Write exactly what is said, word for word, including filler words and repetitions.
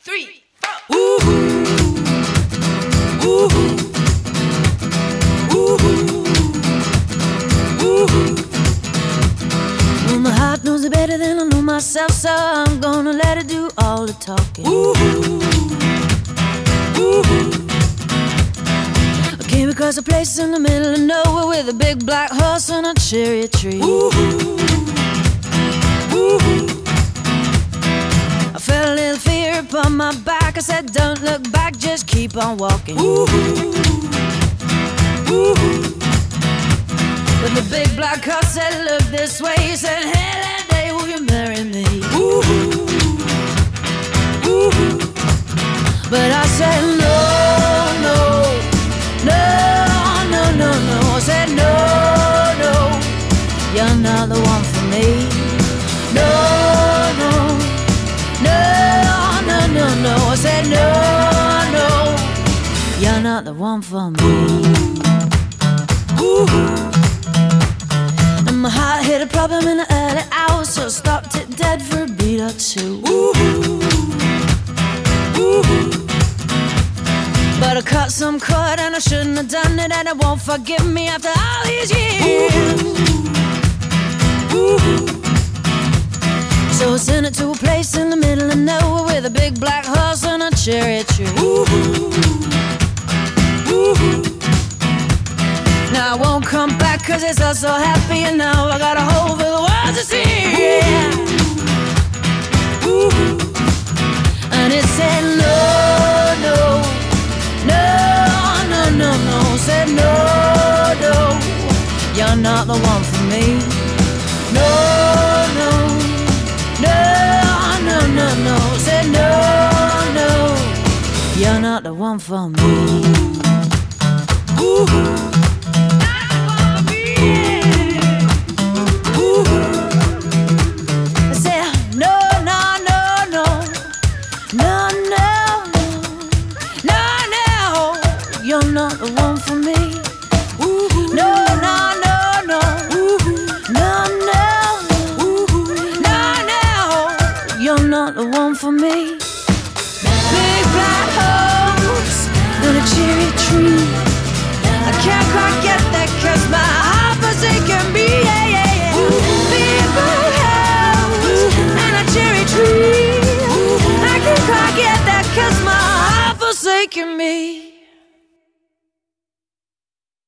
three, four. Ooh, ooh, ooh, ooh. Well, my heart knows it better than I know myself, so I'm gonna let it do all the talking. Ooh, ooh. I came across a place in the middle of nowhere with a big black horse and a cherry tree. Ooh, ooh. I felt a little fear upon my back. I said, don't look back, just keep on walking. Ooh, ooh. But the big black horse said, look this way. He said, hey, that day, will you marry me? Ooh, ooh. But I said, no, no, no, no, no, no. I said, no, no, you're not the one for me. No, no, no, no, no, no. I said, no, no, you're not the one for me. Ooh. And my heart hit a problem in the early hours, so I stopped it dead for a beat or two. Ooh. Ooh. But I cut some cord and I shouldn't have done it, and it won't forgive me after all these years. Ooh. So I sent it to a place in the middle of nowhere with a big black horse and a cherry tree. Ooh. Ooh. Now I won't come back cause it's all so happy, and now I got a hole for the world to see. Yeah. Ooh. And it said no, no, no, no, no, no. Said no, no, you're not the one for me. No, no, no, no, no, no. Said no, no, you're not the one for me. Ooh. You're not the one for me. Ooh. No, no, no, no. Ooh. No, no. Ooh. No, no. You're not the one for me. Big black horse and a cherry tree. I can't quite get that cause my heart forsaken me. Yeah, yeah, yeah. Big black horse and a cherry tree. I can't quite get that cause my heart forsaken me.